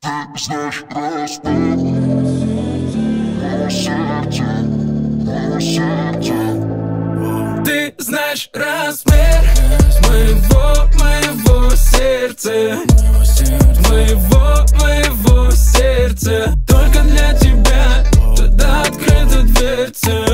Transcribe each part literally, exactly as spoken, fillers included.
Знаешь, размер моего сердца, моего сердца. Ты знаешь размер моего, моего сердца, моего, моего сердца. Только для тебя туда открыта дверца,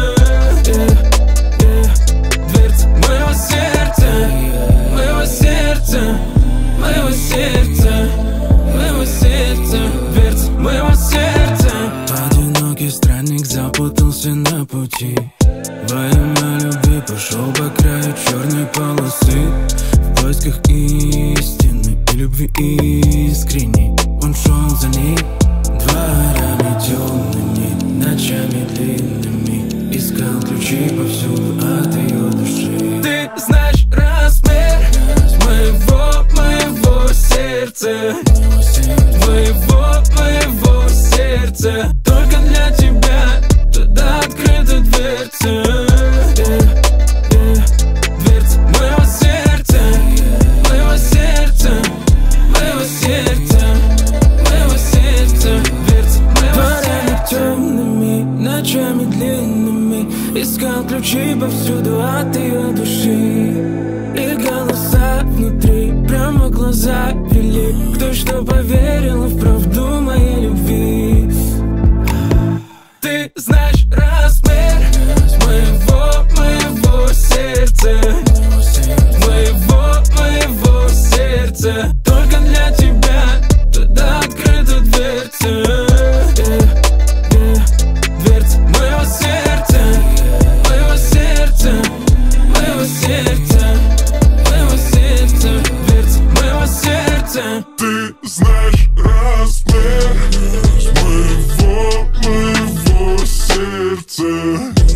дверца моего сердца, моего сердца, моего сердца, моего сердца, дверца моего сердца. Одинокий странник запутался на пути, во имя любви пошел по краю черной полосы, в поисках истины и любви искренней. Он шел за ней дворами темными, ночами длинными, искал ключи повсюду от ее души. Ты знаешь размер моего, моего сердца, моего, моего сердца. Только для тебя туда открыта дверца, дверца моего сердца, моего сердца, моего сердца, моего сердца, дверца моего сердца. Темными ночами длинными искал ключи повсюду от ее души, и голоса внутри прямо глаза вели. Кто что поверил в правду моей любви. Ты знаешь размер моего, моего сердца, моего, моего сердца. Только для тебя туда открыта дверца, дверца моего сердца, моего сердца, моего сердца, моего сердца, дверца моего сердца. Ты знаешь размер моего, моего сердца.